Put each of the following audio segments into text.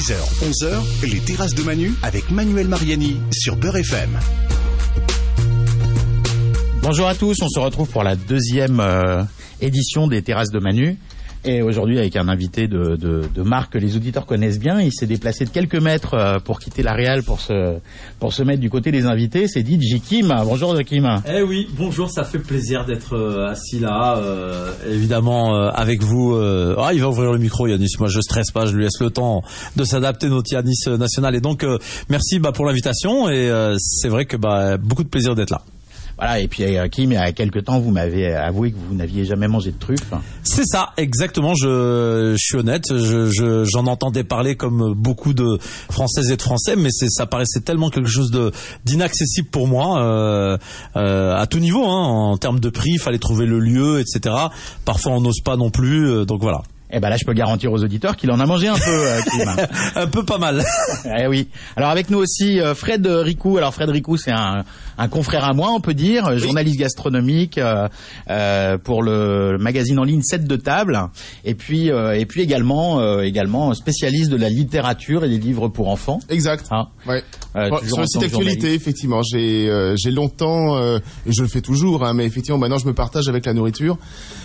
10h, 11h, les terrasses de Manu avec Manuel Mariani sur Beurre FM. Bonjour à tous, on se retrouve pour la deuxième édition des terrasses de Manu. Et aujourd'hui avec un invité de marque que les auditeurs connaissent bien. Il s'est déplacé de quelques mètres pour quitter la réal pour se mettre du côté des invités. C'est dit Kim. Bonjour Kim. Eh oui, bonjour, ça fait plaisir d'être assis là, évidemment avec vous. Il va ouvrir le micro Yanis, moi je stresse pas, je lui laisse le temps de s'adapter, notre Yanis national. Et donc merci pour l'invitation et c'est vrai que beaucoup de plaisir d'être là. Voilà, et puis Kim, il y a quelques temps, vous m'avez avoué que vous n'aviez jamais mangé de truffe. C'est ça, exactement, je suis honnête, j'en entendais parler comme beaucoup de Françaises et de Français, mais ça paraissait tellement quelque chose d'inaccessible pour moi, à tout niveau, en termes de prix, il fallait trouver le lieu, etc. Parfois on n'ose pas non plus, donc voilà. Eh ben là, je peux garantir aux auditeurs qu'il en a mangé un peu, Kim. Un peu pas mal. Eh oui. Alors avec nous aussi Fred Ricou. Alors Fred Ricou, c'est un confrère à moi, on peut dire, oui. Journaliste gastronomique pour le magazine en ligne 7 de table, et puis également spécialiste de la littérature et des livres pour enfants. Exact. Ouais. Sur le site d'actualité, effectivement, j'ai longtemps, et je le fais toujours, mais effectivement, maintenant je me partage avec la nourriture.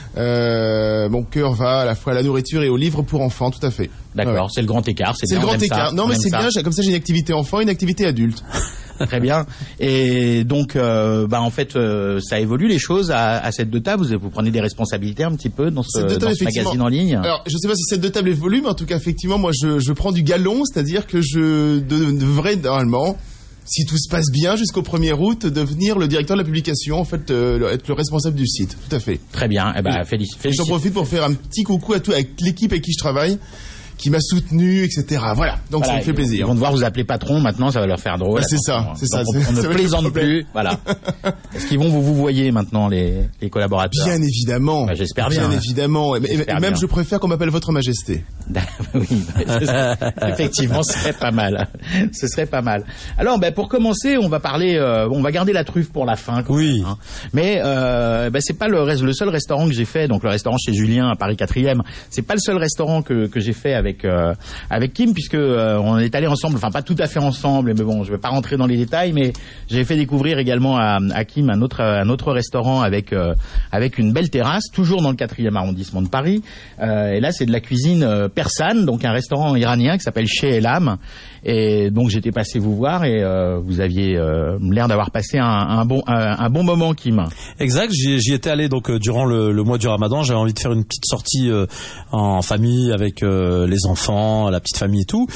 Mon cœur va à la fois à la nourriture et aux livres pour enfants, tout à fait. D'accord, ouais. C'est le grand écart. C'est le grand écart. Non, mais c'est bien. Comme ça, j'ai une activité enfant et une activité adulte. Très bien. Et donc, en fait, ça évolue les choses à cette de table. Vous prenez des responsabilités un petit peu dans ce magazine en ligne. Alors, je ne sais pas si cette de table évolue, mais en tout cas, effectivement, moi, je prends du galon, c'est-à-dire que je devrais normalement, si tout se passe bien, jusqu'au 1er août, devenir le directeur de la publication, en fait, être le responsable du site. Tout à fait. Très bien. Eh ben, félicitations. J'en profite pour faire un petit coucou à avec l'équipe avec qui je travaille, qui m'a soutenu, etc. Voilà. Donc ça me fait plaisir. Ils vont devoir vous appeler patron maintenant, ça va leur faire drôle. C'est ça. On ne plaisante plus. Voilà. Est-ce qu'ils vont vous voyer maintenant, les collaborateurs? Bien évidemment. J'espère bien. Bien évidemment. Et même je préfère qu'on m'appelle Votre Majesté. Oui. Effectivement, ce serait pas mal. Ce serait pas mal. Alors, pour commencer, on va parler, on va garder la truffe pour la fin. Oui. Même, hein. Mais c'est pas le seul restaurant que j'ai fait. Donc le restaurant chez Julien à Paris 4e, c'est pas le seul restaurant que j'ai fait avec Kim, puisque on est allé ensemble, enfin pas tout à fait ensemble, mais bon, je vais pas rentrer dans les détails, mais j'ai fait découvrir également à Kim un autre restaurant avec une belle terrasse, toujours dans le 4e arrondissement de Paris. Et là, c'est de la cuisine persane, donc un restaurant iranien qui s'appelle Chez Elam. Et donc j'étais passé vous voir et vous aviez l'air d'avoir passé un bon moment, Kim. Exact, j'y étais allé donc durant le mois du Ramadan. J'avais envie de faire une petite sortie en famille avec les enfants, la petite famille et tout.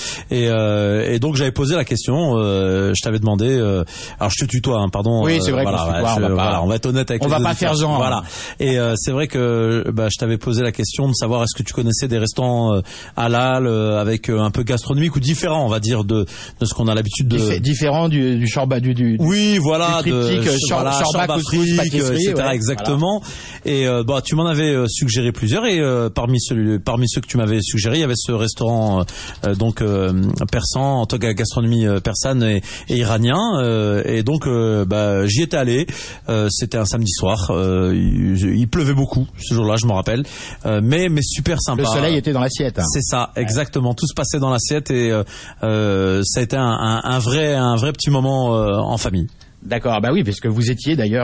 Et donc j'avais posé la question. Je t'avais demandé. Alors je te tutoie, pardon. Oui, c'est vrai qu'on se tutoie. On va être honnête avec. On va pas faire genre. Voilà. Et c'est vrai que je t'avais posé la question de savoir est-ce que tu connaissais des restaurants halal avec un peu gastronomique ou différents, on va dire, de ce qu'on a l'habitude de. Différent du shorba du. Oui, voilà. Du triptyque shorba couscous pâtisserie, etc. Ouais, exactement. Voilà. Et tu m'en avais suggéré plusieurs et parmi ceux que tu m'avais suggéré, il y avait ce restaurant persan, en tout cas gastronomie persane et iranien. Et donc j'y étais allé. C'était un samedi soir. Il pleuvait beaucoup ce jour-là, je me rappelle. Mais super sympa. Le soleil était dans l'assiette. Hein. C'est ça, exactement. Tout se passait dans l'assiette et ça a été un vrai petit moment en famille. D'accord, oui, parce que vous étiez d'ailleurs,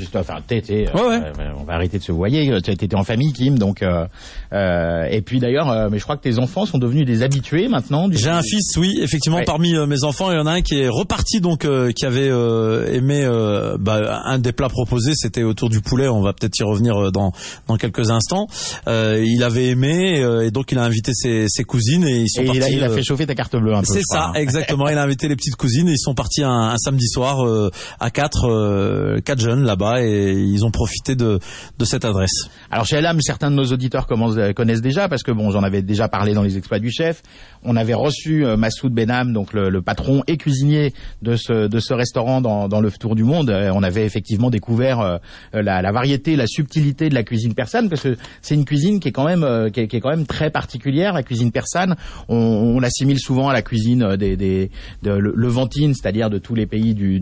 on va arrêter de se voyer, tu étais en famille, Kim, donc, et puis d'ailleurs, mais je crois que tes enfants sont devenus des habitués maintenant. J'ai un fils, oui, effectivement, ouais. Parmi mes enfants, il y en a un qui est reparti, donc, qui avait aimé, un des plats proposés, c'était autour du poulet, on va peut-être y revenir dans quelques instants. Il avait aimé, et donc il a invité ses cousines, et ils sont partis. Il a fait chauffer ta carte bleue un peu. C'est ça, exactement, il a invité les petites cousines, et ils sont partis un samedi soir, à 4 jeunes là-bas et ils ont profité de cette adresse. Alors chez Elam, certains de nos auditeurs connaissent déjà parce que j'en avais déjà parlé dans les exploits du chef. On avait reçu Massoud Benham, donc le patron et cuisinier de ce restaurant dans le tour du monde. On avait effectivement découvert la variété, la subtilité de la cuisine persane parce que c'est une cuisine qui est quand même très particulière. La cuisine persane, on l'assimile souvent à la cuisine levantine, c'est-à-dire de tous les pays du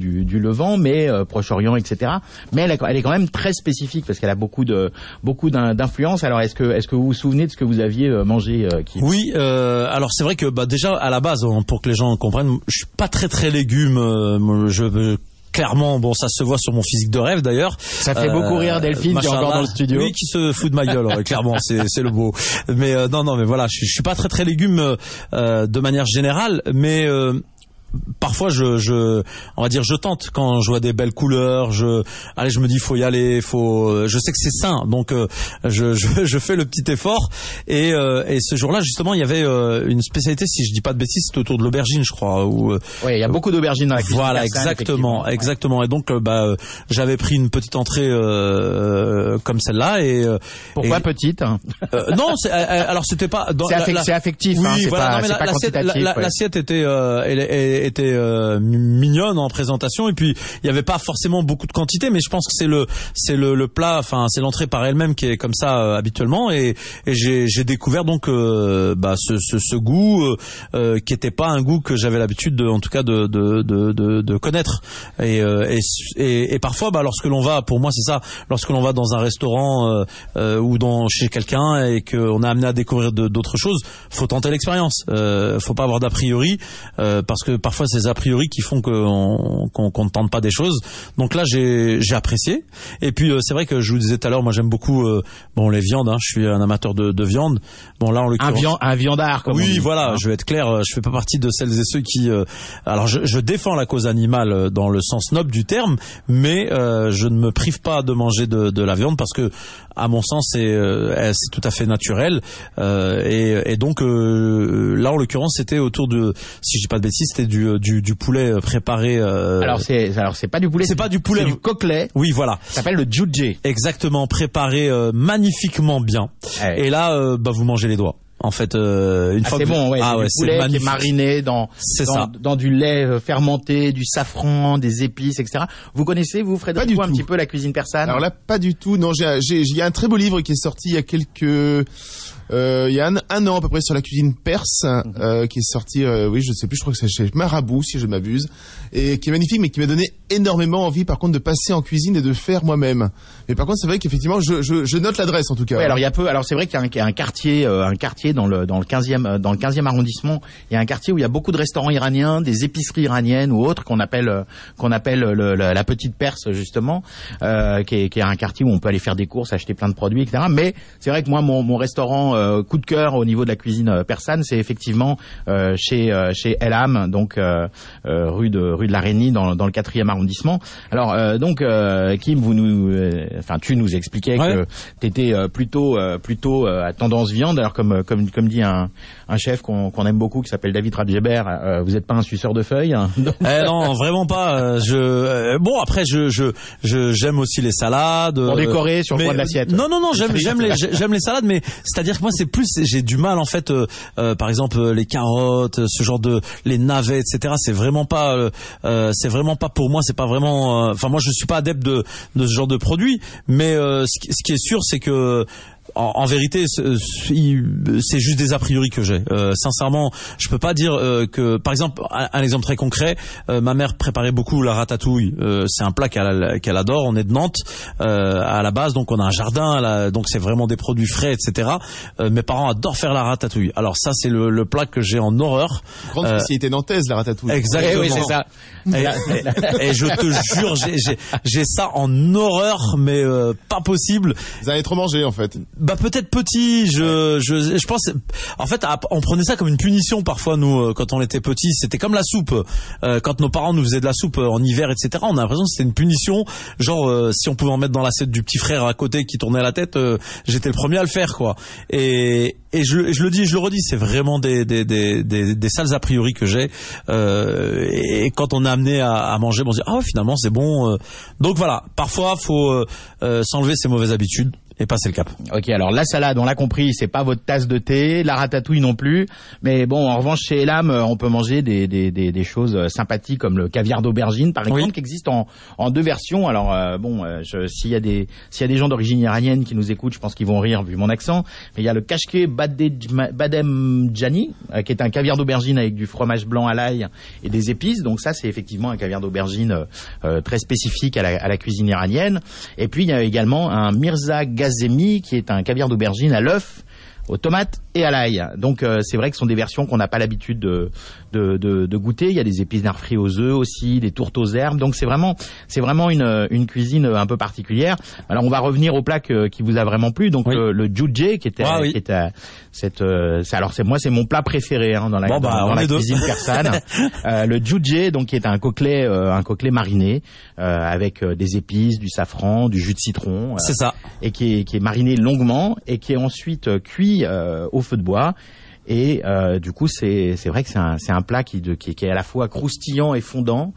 Levant, mais Proche-Orient, etc. Mais elle est quand même très spécifique parce qu'elle a beaucoup d'influence. Alors est-ce que vous vous souvenez de ce que vous aviez mangé Kim ? Oui, alors c'est vrai que déjà à la base, pour que les gens comprennent, je suis pas très légumes. Clairement, bon, ça se voit sur mon physique de rêve d'ailleurs. Ça fait beaucoup rire Delphine qui est encore dans le studio. Oui, qui se fout de ma gueule, clairement, c'est le mot. Mais non, mais voilà, je suis pas très légumes de manière générale, mais parfois on va dire je tente quand je vois des belles couleurs, je me dis faut y aller, je sais que c'est sain, donc je fais le petit effort et ce jour-là justement il y avait une spécialité, si je dis pas de bêtises, c'était autour de l'aubergine, je crois. Oui, il y a beaucoup d'aubergines dans la cuisine. Voilà, exactement. Et donc j'avais pris une petite entrée comme celle-là et pourquoi petite non, alors c'était pas c'est affectif, oui, c'est voilà, pas quantitatif. L'assiette était mignonne en présentation et puis il y avait pas forcément beaucoup de quantité, mais je pense que c'est le plat, enfin c'est l'entrée par elle-même qui est comme ça habituellement et j'ai découvert donc ce goût qui était pas un goût que j'avais l'habitude en tout cas de connaître et parfois lorsque l'on va, pour moi c'est ça, lorsque l'on va dans un restaurant ou chez quelqu'un et qu'on est amené à découvrir d'autres choses, faut tenter l'expérience, faut pas avoir d'a priori parce que parfois ces a priori qui font qu'on ne tente pas des choses. Donc là j'ai apprécié et puis c'est vrai que je vous disais tout à l'heure, moi j'aime beaucoup les viandes, je suis un amateur de viande. Bon là en l'occurrence un viandard comme oui, voilà, je vais être clair, je fais pas partie de celles et ceux qui alors je défends la cause animale dans le sens noble du terme, mais je ne me prive pas de manger de la viande parce que à mon sens c'est tout à fait naturel et donc là en l'occurrence c'était autour de, si je dis pas de bêtises, c'était du poulet préparé alors c'est pas du poulet, c'est pas du poulet, c'est du coquelet. Oui, voilà, ça s'appelle le jujé, exactement, préparé magnifiquement bien. Et là vous mangez les doigts. En fait, une fois c'est que bon, du poulet qui est mariné dans du lait fermenté, du safran, des épices, etc. Vous connaissez, vous, Frédéric, un petit peu la cuisine persane? Alors là, pas du tout. Non, il y a un très beau livre qui est sorti il y a il y a un an à peu près sur la cuisine perse, qui est sorti, je sais plus, je crois que c'est chez Marabout, si je m'abuse, et qui est magnifique, mais qui m'a donné énormément envie, par contre, de passer en cuisine et de faire moi-même. Mais par contre, c'est vrai qu'effectivement, je note l'adresse, en tout cas. Oui, alors c'est vrai qu'il y a un quartier dans le 15e arrondissement, il y a un quartier où il y a beaucoup de restaurants iraniens, des épiceries iraniennes ou autres qu'on appelle la petite Perse, justement, qui est un quartier où on peut aller faire des courses, acheter plein de produits, etc. Mais c'est vrai que moi, mon restaurant coup de cœur au niveau de la cuisine persane, c'est effectivement chez Elham, donc rue de la Reynie dans le 4e arrondissement. Alors Kim, tu nous expliquais que t'étais plutôt à tendance viande. Alors comme dit un chef qu'on aime beaucoup qui s'appelle David Radjeber, vous n'êtes pas un suceur de feuilles, hein, non, vraiment pas. Après j'aime aussi les salades. Pour décorer sur le coin de l'assiette. Non, j'aime les salades, mais c'est-à-dire que moi j'ai du mal en fait. Par exemple les carottes, ce genre les navets, etc. C'est vraiment pas pour moi. C'est pas vraiment. Moi je suis pas adepte de ce genre de produit, mais ce qui est sûr, c'est que en vérité, c'est juste des a priori que j'ai. Sincèrement, je peux pas dire que, par exemple, un exemple très concret, ma mère préparait beaucoup la ratatouille. C'est un plat qu'elle adore. On est de Nantes à la base, donc on a un jardin, donc c'est vraiment des produits frais, etc. Mes parents adorent faire la ratatouille. Alors ça, c'est le plat que j'ai en horreur. Grande spécialité nantaise, la ratatouille. Exactement. Oui, c'est ça. Et je te jure, j'ai ça en horreur, mais pas possible. Vous avez trop mangé, en fait. Peut-être petit, je pense. En fait, on prenait ça comme une punition parfois, nous, quand on était petits. C'était comme la soupe. Quand nos parents nous faisaient de la soupe en hiver, etc. On a l'impression que c'était une punition. Genre, si on pouvait en mettre dans l'assiette du petit frère à côté qui tournait la tête, j'étais le premier à le faire, quoi. Et je le dis, je le redis, c'est vraiment des sales a priori que j'ai. Et quand on est amené à manger, on se dit finalement c'est bon. Donc voilà, parfois faut s'enlever ses mauvaises habitudes. et passer le cap. Ok, alors la salade, on l'a compris, c'est pas votre tasse de thé, la ratatouille non plus, mais bon, en revanche chez Elam, on peut manger des choses sympathiques comme le caviar d'aubergine par exemple, qui existe en 2 versions. Alors s'il y a des gens d'origine iranienne qui nous écoutent, je pense qu'ils vont rire vu mon accent, mais il y a le kashke bademjani qui est un caviar d'aubergine avec du fromage blanc à l'ail et des épices. Donc ça, c'est effectivement un caviar d'aubergine très spécifique à la cuisine iranienne. Et puis il y a également un Mirza Gazemi qui est un caviar d'aubergine à l'œuf, aux tomates et à l'ail. Donc c'est vrai que ce sont des versions qu'on n'a pas l'habitude de goûter. Il y a des épinards frits aux œufs aussi, des tourtes aux herbes. Donc c'est vraiment une cuisine un peu particulière. Alors on va revenir au plat qui vous a vraiment plu. Donc le jujje qui était c'est mon plat préféré dans la cuisine persane. Le jujje, donc qui est un coquelet mariné avec des épices, du safran, du jus de citron. C'est ça. Et qui est mariné longuement et qui est ensuite cuit au feu de bois. Et du coup c'est vrai que c'est un plat qui est à la fois croustillant et fondant.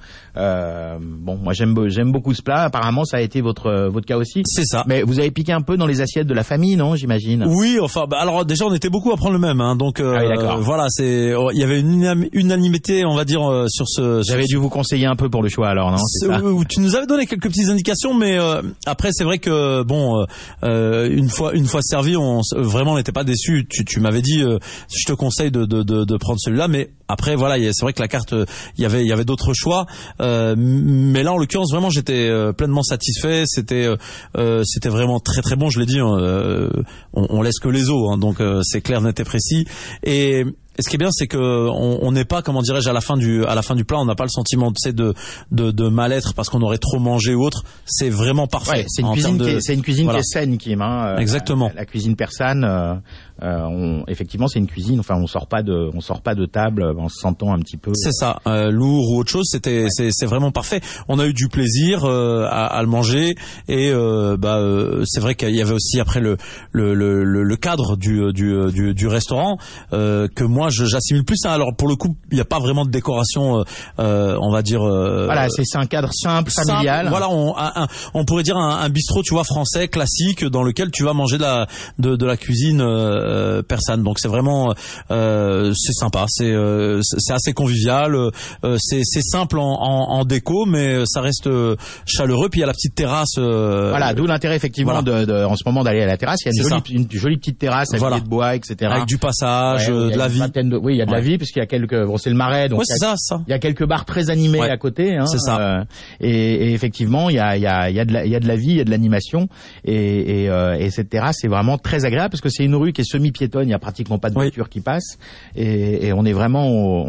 Moi j'aime beaucoup ce plat. Apparemment ça a été votre cas aussi. C'est ça. Mais vous avez piqué un peu dans les assiettes de la famille, non, j'imagine? Oui, enfin alors déjà on était beaucoup à prendre le même, donc voilà, il y avait une unanimité, on va dire, sur ce. J'avais dû vous conseiller un peu pour le choix alors, non? C'est ça. Tu nous avais donné quelques petites indications, mais après c'est vrai que une fois servi, on n'était pas déçus. Tu m'avais dit je te conseille de prendre celui-là, mais après voilà, c'est vrai que la carte, il y avait d'autres choix, mais là en l'occurrence vraiment j'étais pleinement satisfait. C'était vraiment très très bon. Je l'ai dit, on laisse que les os, donc c'est clair, net et précis. Et ce qui est bien, c'est que on n'est pas, comment dirais-je, à la fin du plat, on n'a pas le sentiment de mal-être parce qu'on aurait trop mangé ou autre. C'est vraiment parfait. Ouais, c'est une cuisine qui est saine, Kim. Exactement. La cuisine persane, effectivement, c'est une cuisine. Enfin, on sort pas de table en se sentant un petit peu. C'est ça, lourd ou autre chose. C'est vraiment parfait. On a eu du plaisir à le manger et c'est vrai qu'il y avait aussi après le cadre du restaurant que moi j'assimile plus. Alors pour le coup, il n'y a pas vraiment de décoration, on va dire. Voilà, c'est un cadre simple, familial. Voilà, on pourrait dire un bistrot, tu vois, français classique dans lequel tu vas manger de la cuisine persane. Donc c'est vraiment c'est sympa, c'est assez convivial, c'est simple en déco, mais ça reste chaleureux. Puis il y a la petite terrasse. Voilà, d'où l'intérêt effectivement en ce moment d'aller à la terrasse. Il y a une jolie petite terrasse habillée de bois, etc. Avec du passage, de la vie. Oui, il y a de la vie puisqu'il y a c'est le Marais, donc il y a quelques bars très animés à côté. C'est ça. Et effectivement, il y a de la vie, il y a de l'animation, et cette terrasse est vraiment très agréable parce que c'est une rue qui est semi-piétonne, il y a pratiquement pas de voitures qui passent, et on est vraiment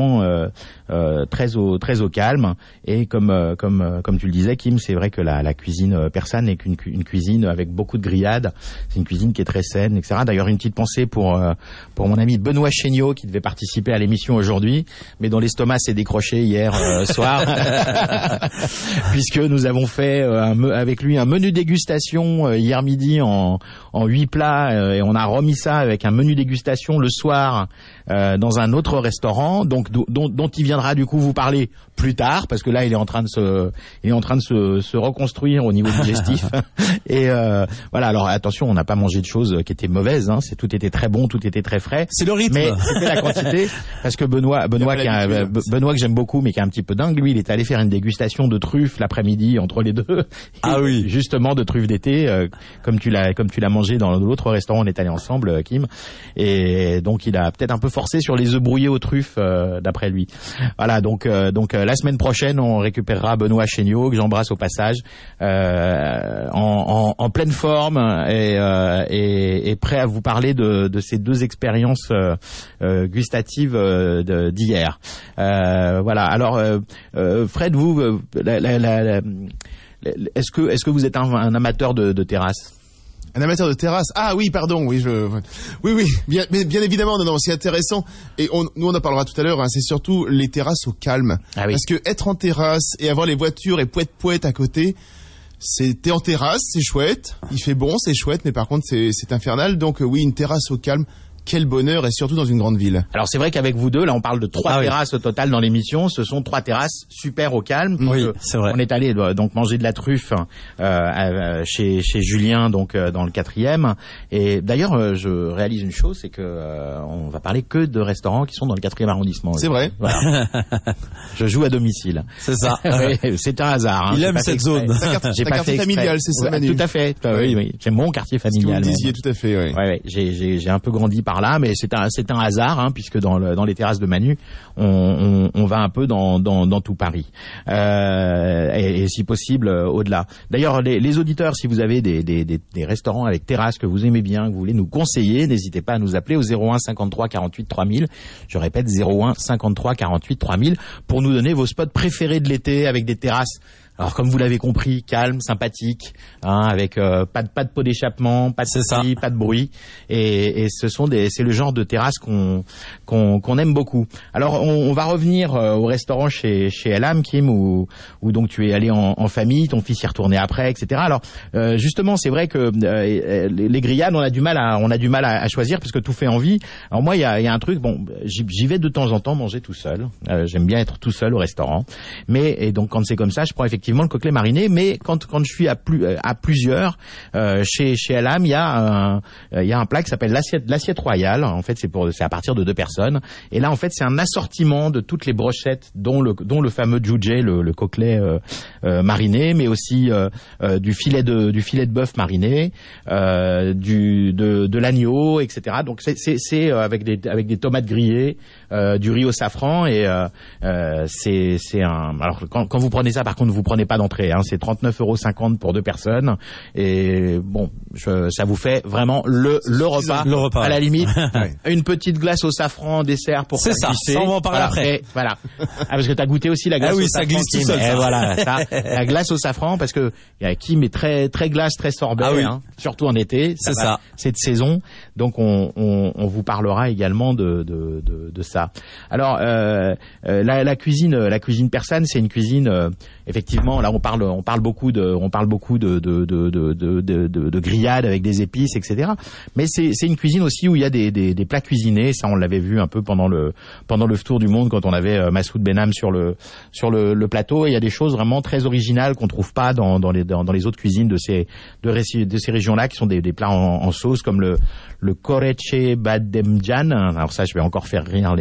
très au calme. Et comme tu le disais, Kim, c'est vrai que la cuisine persane n'est qu'une cuisine avec beaucoup de grillades. C'est une cuisine qui est très saine, etc. D'ailleurs, une petite pensée pour mon ami Benoît Chéniaud qui devait participer à l'émission aujourd'hui, mais dont l'estomac s'est décroché hier soir, puisque nous avons fait avec lui un menu dégustation hier midi en 8 plats, et on a remis ça avec un menu dégustation le soir dans un autre restaurant, donc dont il viendra du coup vous parler plus tard, parce que là il est en train de se reconstruire au niveau digestif. Et voilà, alors attention, on n'a pas mangé de choses qui étaient mauvaises, tout était très bon, tout était très frais. C'est le rythme. Mais c'était la quantité, parce que Benoît que j'aime beaucoup, mais qui est un petit peu dingue, lui, il est allé faire une dégustation de truffes l'après-midi entre les deux. Ah oui. Justement, de truffes d'été, comme tu l'as mangé dans l'autre restaurant, on est allé ensemble, Kim. Et donc, il a peut-être un peu forcé sur les œufs brouillés aux truffes, d'après lui. Voilà, donc la semaine prochaine, on récupérera Benoît Chéniaud, que j'embrasse au passage, en pleine forme et prêt à vous parler de ces 2 expériences gustatives d'hier. Voilà. Alors, Fred, vous, est-ce que vous êtes un amateur de terrasse? Un amateur de terrasse. Ah oui, pardon, oui, bien évidemment, non, c'est intéressant. Et nous on en parlera tout à l'heure, c'est surtout les terrasses au calme. Ah oui. Parce que être en terrasse et avoir les voitures et poète à côté, t'es en terrasse, c'est chouette, il fait bon, c'est chouette, mais par contre c'est infernal. Donc oui, une terrasse au calme, quel bonheur, et surtout dans une grande ville. Alors c'est vrai qu'avec vous deux, là on parle de 3 terrasses au total dans l'émission. Ce sont 3 terrasses super au calme. Oui, c'est vrai. On est allé donc manger de la truffe chez Julien, donc dans le 4e. Et d'ailleurs, je réalise une chose, c'est que on va parler que de restaurants qui sont dans le 4e arrondissement. C'est vrai. Voilà. Je joue à domicile. C'est ça. Oui, c'est un hasard. Il aime cette zone. J'ai pas fait familial, c'est ça, Manu. Tout à fait. Oui. C'est mon quartier familial. Ce que vous disiez, tout à fait. Oui. Ouais. J'ai un peu grandi par là, mais c'est un hasard, puisque dans les terrasses de Manu, on va un peu dans tout Paris, et si possible au-delà. D'ailleurs, les auditeurs, si vous avez des restaurants avec terrasse que vous aimez bien, que vous voulez nous conseiller, n'hésitez pas à nous appeler au 01 53 48 3000. Je répète, 01 53 48 3000 pour nous donner vos spots préférés de l'été avec des terrasses. Alors comme vous l'avez compris, calme, sympathique, avec pas de pot d'échappement, pas de pluie, pas de bruit, et c'est le genre de terrasse qu'on aime beaucoup. Alors on va revenir au restaurant chez Elam, Kim, où donc tu es allé en famille, ton fils y est retourné après, etc. Alors justement, c'est vrai que les grillades, on a du mal à choisir parce que tout fait envie. Alors moi, il y a un truc, bon, j'y vais de temps en temps manger tout seul. J'aime bien être tout seul au restaurant, et donc quand c'est comme ça, je prends effectivement le coquelet mariné, mais quand je suis à plusieurs, chez Elam, il y a un plat qui s'appelle l'assiette royale. En fait, c'est à partir de 2 personnes. Et là, en fait, c'est un assortiment de toutes les brochettes, dont le fameux jujé, le coquelet mariné, mais aussi du filet de bœuf mariné, de l'agneau, etc. Donc c'est avec des tomates grillées, du riz au safran, et c'est un. Alors quand vous prenez ça, par contre, vous prenez pas d'entrée, c'est 39,50 € pour 2 personnes, et bon, ça vous fait vraiment le repas à la limite. Une petite glace au safran en dessert pour faire glisser. Ça on va en parler après. Voilà. Parce que t'as goûté aussi la glace au safran. Ça glisse tout seul. Voilà, la glace au safran, parce que Kim est très très glace, très sorbet, surtout en été. C'est de saison, donc on vous parlera également de ça. Alors la cuisine persane, c'est une cuisine effectivement. Là, on parle beaucoup de grillades avec des épices, etc. Mais c'est une cuisine aussi où il y a des plats cuisinés. Ça, on l'avait vu un peu pendant le tour du monde quand on avait Massoud Benham sur le plateau. Et il y a des choses vraiment très originales qu'on trouve pas dans les autres cuisines de ces régions-là, qui sont des plats en sauce, comme le koreche bademjan. Alors ça, je vais encore faire rire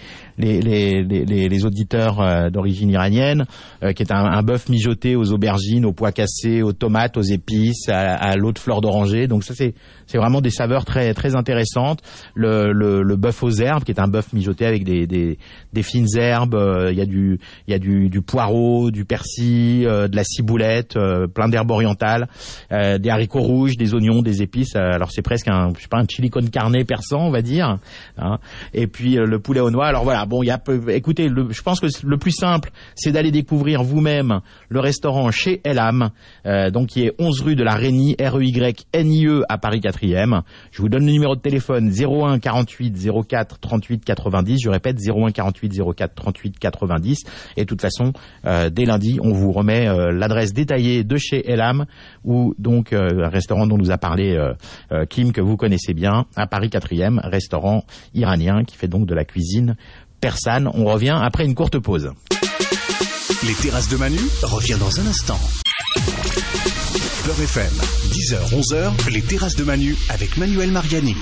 les auditeurs d'origine iranienne, qui est un bœuf mijoté aux aubergines, aux pois cassés, aux tomates, aux épices, à l'eau de fleur d'oranger. Donc ça, c'est vraiment des saveurs très très intéressantes. Le bœuf aux herbes, qui est un bœuf mijoté avec des fines herbes. Il y a du poireau, du persil, de la ciboulette, plein d'herbes orientales, des haricots rouges, des oignons, des épices. Alors c'est presque un chili con carne persan, on va dire. Et puis le poulet aux noix. Alors voilà. Bon, écoutez, je pense que le plus simple, c'est d'aller découvrir vous-même le restaurant chez Elam, donc qui est 11 rue de la Reynie, REYNIE à Paris 4e. Je vous donne le numéro de téléphone 01 48 04 38 90. Je répète, 01 48 04 38 90. Et de toute façon, dès lundi, on vous remet l'adresse détaillée de chez Elam, ou donc un restaurant dont nous a parlé Kim, que vous connaissez bien, à Paris 4e, restaurant iranien qui fait donc de la cuisine persane. On revient après une courte pause. Les terrasses de Manu revient dans un instant. Beurre FM, 10h, 11h, les terrasses de Manu avec Manuel Mariani.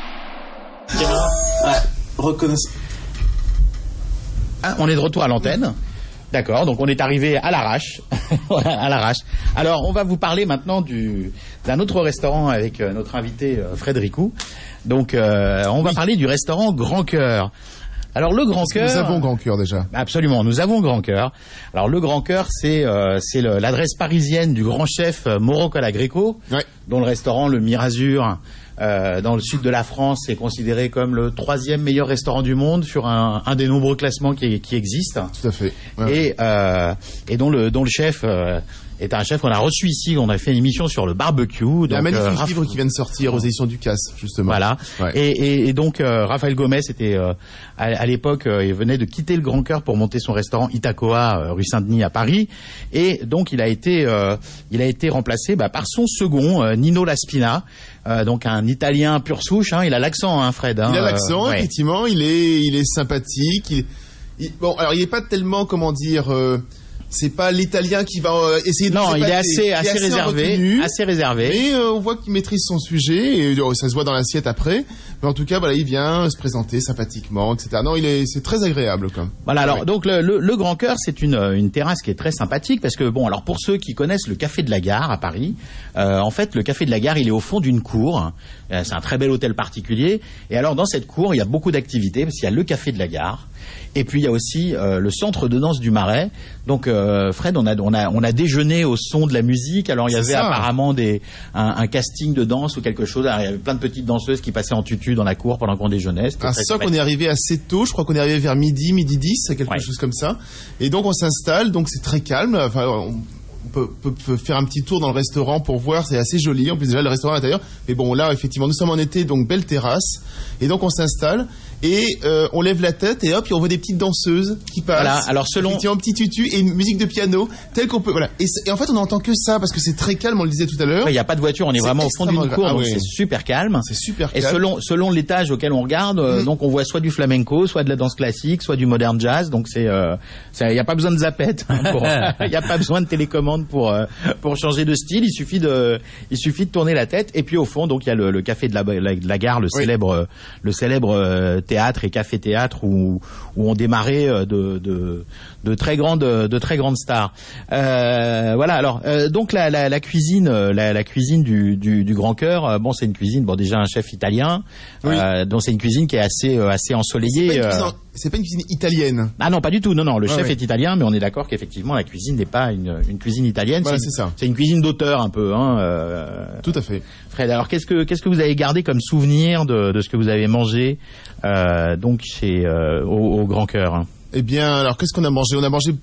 On est de retour à l'antenne. D'accord, donc on est arrivé à l'arrache. À l'arrache. Alors, on va vous parler maintenant d'un autre restaurant avec notre invité Frédéricou. Donc, on va parler du restaurant Grand Cœur. Alors le Grand Cœur, nous avons Grand Cœur déjà. Absolument, nous avons Grand Cœur. Alors le Grand Cœur, c'est l'adresse parisienne du grand chef Mauro Colagreco, dont le restaurant Le Mirazur dans le sud de la France est considéré comme le 3e meilleur restaurant du monde sur un des nombreux classements qui existent. Tout à fait. Ouais. Et dont le chef est un chef qu'on a reçu ici. On a fait une émission sur le barbecue. Donc, il y a un magnifique livre qui vient de sortir aux éditions Ducasse, justement. Voilà. Ouais. Et donc Raphaël Gomez était à l'époque, il venait de quitter le Grand Cœur pour monter son restaurant Itacoa rue Saint-Denis à Paris. Et donc il a été remplacé par son second Nino Laspina. Donc un Italien pur souche, hein, il a l'accent, hein, Fred. Hein, il a l'accent, effectivement, il est sympathique. Bon, alors il est pas tellement, comment dire, c'est pas l'Italien qui va essayer de. Non, il est assez réservé. Mais on voit qu'il maîtrise son sujet et ça se voit dans l'assiette après. Mais en tout cas, voilà, il vient se présenter sympathiquement, etc. Non, c'est très agréable, quand même. Voilà. Alors, donc le Grand Cœur, c'est une terrasse qui est très sympathique parce que bon, alors pour ceux qui connaissent le Café de la Gare à Paris, en fait, le Café de la Gare, il est au fond d'une cour. C'est un très bel hôtel particulier. Et alors, dans cette cour, il y a beaucoup d'activités parce qu'il y a le Café de la Gare. Et puis il y a aussi le centre de danse du Marais. Donc Fred, on a déjeuné au son de la musique. Alors il y avait apparemment un casting de danse ou quelque chose. Alors, il y avait plein de petites danseuses qui passaient en tutu dans la cour pendant qu'on déjeunait. C'est qu'on est arrivé assez tôt. Je crois qu'on est arrivé vers midi 10, quelque chose comme ça. Et donc on s'installe. Donc c'est très calme. Enfin, on peut faire un petit tour dans le restaurant pour voir, c'est assez joli. En plus déjà le restaurant à l'intérieur. Mais bon là effectivement nous sommes en été, donc belle terrasse. Et donc on s'installe. Et on lève la tête et hop, on voit des petites danseuses qui passent. Voilà, alors effectivement, petit tutu et une musique de piano, telle qu'on peut. Voilà. Et en fait, on n'entend que ça parce que c'est très calme. On le disait tout à l'heure. Il n'y a pas de voiture, on est vraiment au fond d'une cour, donc c'est super calme. C'est super calme. Et selon l'étage auquel on regarde, donc on voit soit du flamenco, soit de la danse classique, soit du modern jazz. Donc il n'y a pas besoin de zapette, il n'y a pas besoin de télécommande pour changer de style. Il suffit de tourner la tête. Et puis au fond, donc il y a le café de la Gare, le célèbre théâtre et café-théâtre où on démarrait de très grandes stars. Voilà. Alors donc la cuisine du Grand Cœur. Bon, c'est une cuisine. Bon, déjà un chef italien. Donc c'est une cuisine qui est assez ensoleillée. C'est pas une cuisine italienne. Ah non, pas du tout. Non. Le chef est italien, mais on est d'accord qu'effectivement la cuisine n'est pas une cuisine italienne. Voilà, c'est ça. C'est une cuisine d'auteur un peu. Tout à fait. Fred, alors qu'est-ce que vous avez gardé comme souvenir de ce que vous avez mangé donc au Grand Cœur, hein? Eh bien, alors qu'est-ce qu'on a mangé ? On a mangé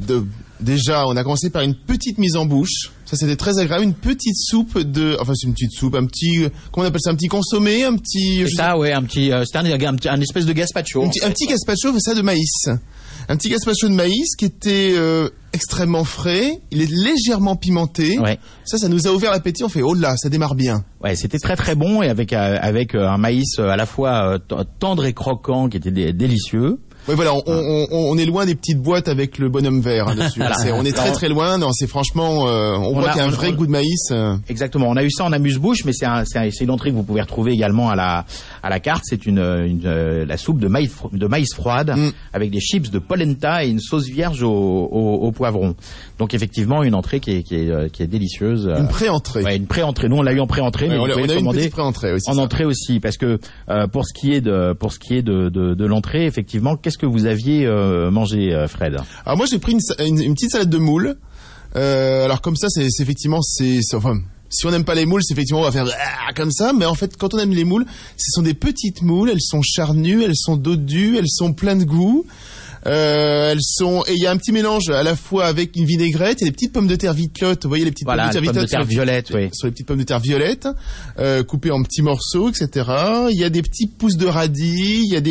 déjà, on a commencé par une petite mise en bouche. Ça, c'était très agréable. Une petite soupe c'est une petite soupe, un petit, comment on appelle ça, un petit consommé, un petit. C'est ça, ouais, c'était un espèce de gazpacho. Un petit gazpacho, ça, de maïs. Un petit gazpacho de maïs qui était extrêmement frais. Il est légèrement pimenté. Ouais. Ça nous a ouvert l'appétit. On fait, oh là, ça démarre bien. Ouais, c'était très très bon et avec un maïs à la fois tendre et croquant qui était délicieux. Oui, voilà, on est loin des petites boîtes avec le bonhomme vert dessus. Voilà. On est très très loin. Non, c'est franchement, on voit qu'il y a un vrai goût de maïs. Exactement. On a eu ça en amuse-bouche, mais c'est une entrée que vous pouvez retrouver également à la carte. C'est la soupe de maïs froide avec des chips de polenta et une sauce vierge au poivron. Donc effectivement, une entrée qui est délicieuse. Une pré-entrée. Ouais, une pré-entrée. Nous, on l'a eu en pré-entrée, mais on vous pouvez a commander une petite pré-entrée aussi. En entrée aussi, parce que pour ce qui est de l'entrée, effectivement, qu'est-ce que vous aviez mangé, Fred ? Alors moi, j'ai pris une petite salade de moules. Alors comme ça, c'est effectivement, enfin, si on n'aime pas les moules, c'est effectivement, on va faire comme ça. Mais en fait, quand on aime les moules, ce sont des petites moules. Elles sont charnues, elles sont dodues, elles sont pleines de goût. Et il y a un petit mélange à la fois avec une vinaigrette et des petites pommes de terre vitelottes. Vous voyez les petites pommes de terre violettes, oui. Sur les petites pommes de terre violettes, coupées en petits morceaux, etc. Il y a des petits pousses de radis, il y a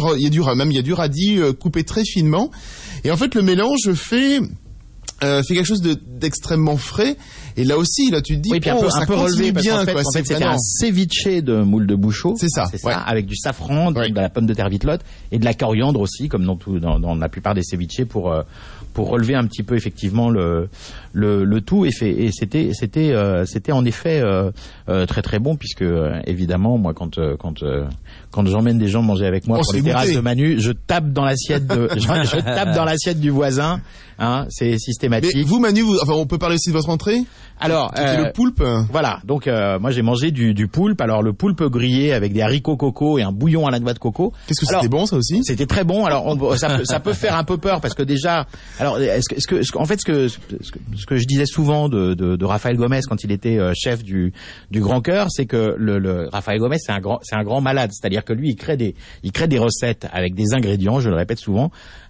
du radis coupé très finement. Et en fait, le mélange fait quelque chose d'extrêmement frais. Et là aussi, tu te dis, oui, puis un peu relevé, parce qu'en fait, c'était un ceviche de moules de bouchot. C'est ça, avec du safran, de la pomme de terre vitelotte et de la coriandre aussi, comme dans la plupart des ceviches, pour relever un petit peu effectivement le tout. Et c'était en effet très très bon, puisque évidemment, moi quand j'emmène des gens manger avec moi pour les terrasses de Manu, je tape dans l'assiette dans l'assiette du voisin. Hein, c'est systématique. Mais vous, Manu, on peut parler aussi de votre entrée ? Alors, le poulpe. Voilà. Donc, moi, j'ai mangé du poulpe. Alors, le poulpe grillé avec des haricots coco et un bouillon à la noix de coco. Qu'est-ce que c'était bon, ça aussi ? C'était très bon. Alors, ça peut faire un peu peur parce que déjà, alors, ce que je disais souvent de Raphaël Gomez quand il était chef du Grand Cœur, c'est que le Raphaël Gomez, c'est un grand malade. C'est-à-dire que lui, il crée des recettes avec des ingrédients, je le répète souvent,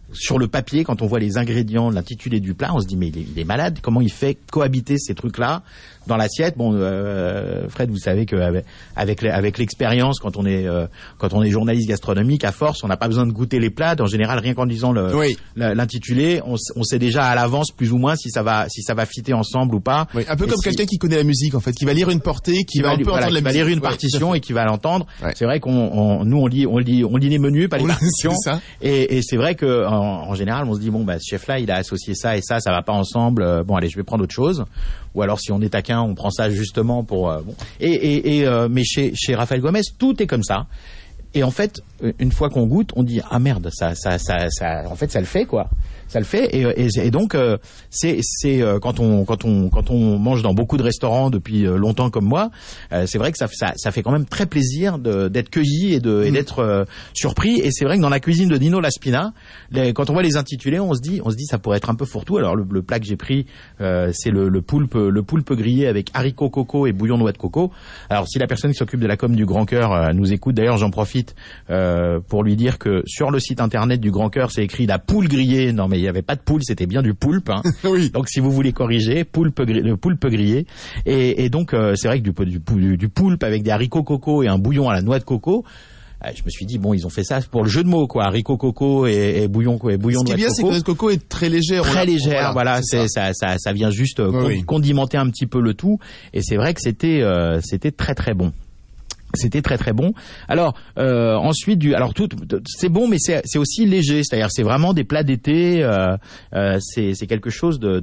sur le papier, quand on voit les ingrédients, l'intitulé du plat, on se dit mais il est malade. Comment il fait cohabiter ces trucs-là dans l'assiette? Bon, Fred, vous savez que avec l'expérience, quand on est journaliste gastronomique, à force, on n'a pas besoin de goûter les plats. En général, rien qu'en disant l'intitulé, on sait déjà à l'avance plus ou moins si ça va fitter ensemble ou pas. Oui, un peu comme quelqu'un qui connaît la musique en fait, qui va lire une portée, qui va entendre la musique, va lire une partition et qui va l'entendre. Ouais. C'est vrai nous on lit les menus, pas les partitions. Et c'est vrai que en général, on se dit bon bah ce chef là, il a associé ça et ça va pas ensemble. Bon allez, je vais prendre autre chose. Ou alors si on est taquin, on prend ça justement pour bon. Mais chez Raphaël Gomez, tout est comme ça. Et en fait, une fois qu'on goûte, on dit ah merde, ça en fait ça le fait quoi. Ça le fait et donc c'est quand on mange dans beaucoup de restaurants depuis longtemps comme moi, c'est vrai que ça fait quand même très plaisir d'être cueilli et d'être surpris. Et c'est vrai que dans la cuisine de Nino Laspina, quand on voit les intitulés, on se dit ça pourrait être un peu fourre-tout. Alors le plat que j'ai pris, c'est le poulpe grillé avec haricots coco et bouillon noix de coco. Alors si la personne qui s'occupe de la com du Grand Cœur nous écoute, d'ailleurs j'en profite pour lui dire que sur le site internet du Grand Cœur, c'est écrit la poule grillée. Non mais il n'y avait pas de poule, c'était bien du poulpe. Hein. Oui. Donc si vous voulez corriger, le poulpe grillé. Et donc c'est vrai que du poulpe avec des haricots coco et un bouillon à la noix de coco. Je me suis dit bon, ils ont fait ça pour le jeu de mots quoi, haricots coco et bouillon noix de coco. Ce qui est bien, c'est que la noix de coco est très légère. Très légère, voilà, ça vient juste condimenter un petit peu le tout. Et c'est vrai que c'était très très bon. C'était très très bon. Alors ensuite tout c'est bon, mais c'est aussi léger, c'est-à-dire c'est vraiment des plats d'été. C'est quelque chose de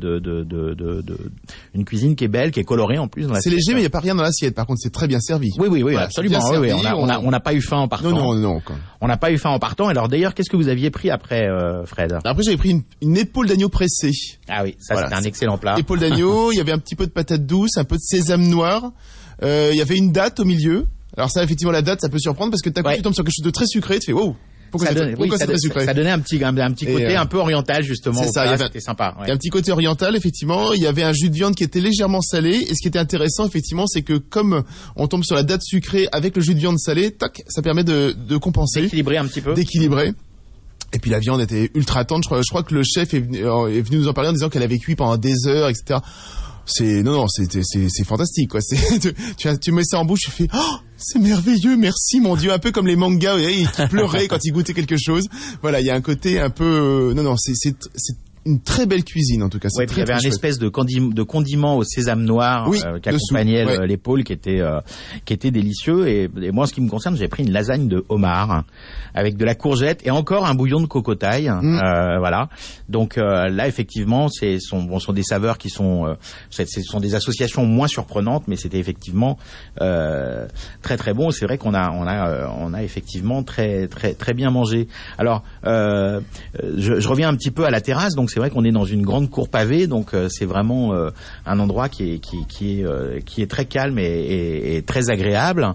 une cuisine qui est belle, qui est colorée en plus. C'est léger, mais il y a pas rien dans l'assiette. Par contre, c'est très bien servi. Oui, voilà, absolument. Oui, on n'a pas eu faim en partant. Non. On n'a pas eu faim en partant. Alors d'ailleurs, qu'est-ce que vous aviez pris après, Fred? Après, j'avais pris une épaule d'agneau pressée. Ah oui, ça c'était un excellent plat. Épaule d'agneau. Il y avait un petit peu de patate douce, un peu de sésame noir. Il y avait une date au milieu. Alors ça, effectivement, la date, ça peut surprendre parce que tu tombes sur quelque chose de très sucré, tu fais wow. Pourquoi c'est très sucré? Ça donnait un petit côté un peu oriental justement. C'est ça, c'était sympa. Il y a un petit côté oriental effectivement. Il y avait un jus de viande qui était légèrement salé. Et ce qui était intéressant effectivement, c'est que comme on tombe sur la date sucrée avec le jus de viande salé, tac, ça permet de compenser, d'équilibrer un petit peu. Et puis la viande était ultra tendre. Je crois que le chef est venu nous en parler en disant qu'elle avait cuit pendant des heures, etc. C'est fantastique quoi. Tu mets ça en bouche, tu fais oh, c'est merveilleux, merci mon Dieu, un peu comme les mangas qui pleuraient quand ils goûtaient quelque chose. Voilà, il y a un côté un peu c'est une très belle cuisine en tout cas. Il y avait un espèce de condiment au sésame noir qui accompagnait l'épaule, qui était délicieux. Et moi, en ce qui me concerne, j'ai pris une lasagne de homard avec de la courgette et encore un bouillon de cocotail. Voilà. Donc là, effectivement, ce sont des saveurs qui sont des associations moins surprenantes, mais c'était effectivement très très bon. C'est vrai qu'on a effectivement très très très bien mangé. Alors je reviens un petit peu à la terrasse. Donc c'est vrai qu'on est dans une grande cour pavée, donc c'est vraiment un endroit qui est très calme et très agréable.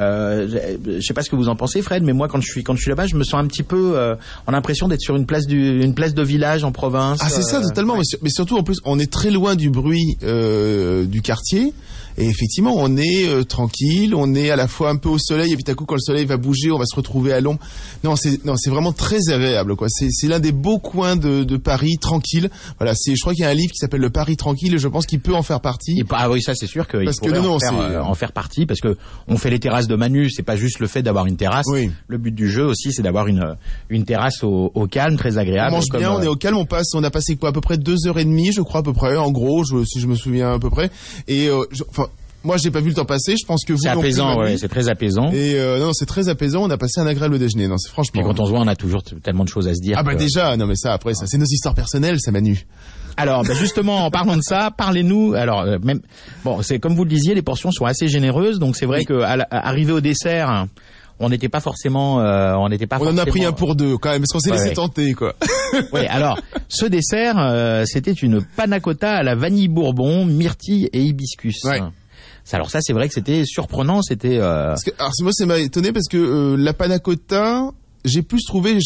Je sais pas ce que vous en pensez, Fred, mais moi quand je suis là-bas, je me sens un petit peu en impression d'être sur une place de village en province. Ah c'est ça totalement, mais surtout en plus on est très loin du bruit du quartier. Et effectivement, on est tranquille, on est à la fois un peu au soleil, et puis tout à coup, quand le soleil va bouger, on va se retrouver à l'ombre. Non, c'est vraiment très agréable, quoi. C'est l'un des beaux coins de Paris, tranquille. Voilà, je crois qu'il y a un livre qui s'appelle Le Paris tranquille, et je pense qu'il peut en faire partie. Ah oui, ça c'est sûr qu'il pourrait en faire partie, parce que on fait les terrasses de Manu, c'est pas juste le fait d'avoir une terrasse. Oui. Le but du jeu aussi, c'est d'avoir une terrasse au calme, très agréable. On mange bien, on est au calme, on a passé quoi, à peu près 2h30, je crois, à peu près, en gros, si je me souviens à peu près. Et moi, j'ai pas vu le temps passer. Je pense que vous. C'est apaisant, c'est très apaisant. Et non, c'est très apaisant. On a passé un agréable déjeuner. Non, c'est franchement. Et quand on se voit, on a toujours tellement de choses à se dire. Ah bah déjà, non mais ça après, ça c'est nos histoires personnelles, ça Manu. Alors, justement, en parlant de ça, parlez-nous. Alors, c'est comme vous le disiez, les portions sont assez généreuses, donc c'est vrai que arrivé au dessert. On n'était pas forcément, On en a pris un pour deux, quand même, parce qu'on s'est laissé tenter, quoi. Oui, alors, ce dessert, c'était une panna cotta à la vanille bourbon, myrtille et hibiscus. Ouais. Alors ça, c'est vrai que c'était surprenant, alors moi, ça m'a étonné parce que la panna cotta, j'ai plus trouvé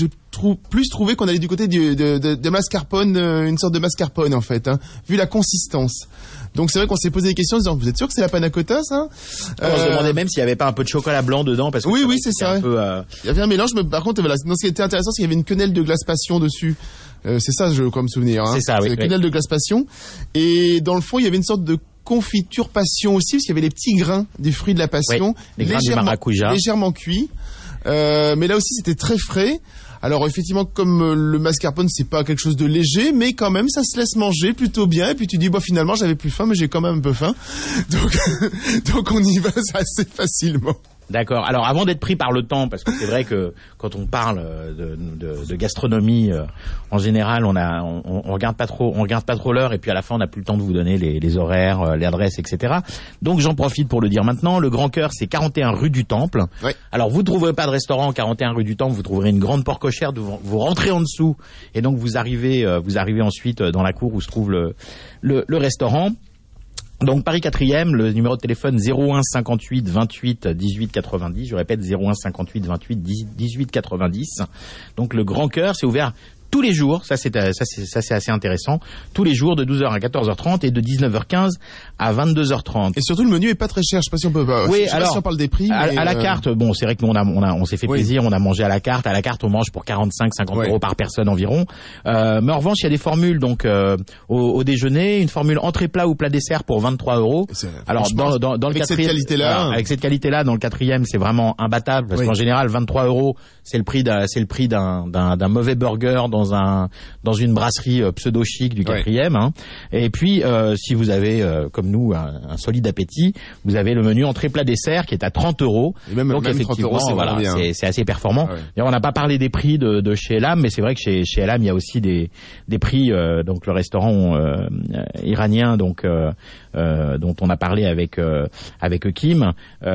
qu'on allait du côté de mascarpone, une sorte de mascarpone en fait, vu la consistance. Donc c'est vrai qu'on s'est posé des questions en disant, vous êtes sûr que c'est la panna cotta, ça? On se demandait même s'il y avait pas un peu de chocolat blanc dedans, parce que oui, c'est ça. Il y avait un mélange, mais par contre, voilà, ce qui était intéressant, c'est qu'il y avait une quenelle de glace passion dessus. C'est ça, comme souvenir. C'est ça, oui. C'est la quenelle de glace passion. Et dans le fond, il y avait une sorte de confiture passion aussi, parce qu'il y avait les petits grains du fruit de la passion, les grains du maracuja, légèrement cuits. Mais là aussi, c'était très frais. Alors effectivement, comme le mascarpone, c'est pas quelque chose de léger, mais quand même, ça se laisse manger plutôt bien. Et puis tu dis, finalement, j'avais plus faim, mais j'ai quand même un peu faim. Donc on y va assez facilement. D'accord. Alors avant d'être pris par le temps, parce que c'est vrai que quand on parle de gastronomie, en général, on regarde pas trop l'heure, et puis à la fin on n'a plus le temps de vous donner les horaires, l'adresse, etc. Donc j'en profite pour le dire maintenant. Le Grand Cœur, c'est 41 rue du Temple. Oui. Alors vous trouverez pas de restaurant 41 rue du Temple, vous trouverez une grande porte cochère, vous rentrez en dessous, et donc vous arrivez ensuite dans la cour où se trouve le restaurant. Donc Paris 4e, le numéro de téléphone 01 58 28 18 90, je répète 01 58 28 18 90. Donc le Grand Cœur, c'est ouvert tous les jours, ça c'est assez intéressant, tous les jours de 12h à 14h30 et de 19h15 à 22h30. Et surtout le menu est pas très cher, je sais pas si on peut pas. Oui, alors si on parle des prix à la carte, bon, c'est vrai que nous on s'est fait plaisir, on a mangé à la carte on mange pour 45-50 euros par personne environ. Mais en revanche, il y a des formules donc au déjeuner, une formule entrée plat ou plat dessert pour 23 euros. Alors dans le avec cette qualité-là, avec cette qualité-là dans le 4e, c'est vraiment imbattable parce qu'en général 23 euros, c'est le prix d'un mauvais burger dans une brasserie pseudo chic du 4e. Et puis si vous avez comme nous un solide appétit, vous avez le menu entrée plat dessert qui est à 30 euros. Et même effectivement 30 euros, c'est assez performant. Et on n'a pas parlé des prix de chez Elam, mais c'est vrai que chez Elam il y a aussi des prix, donc le restaurant iranien donc dont on a parlé avec Kim.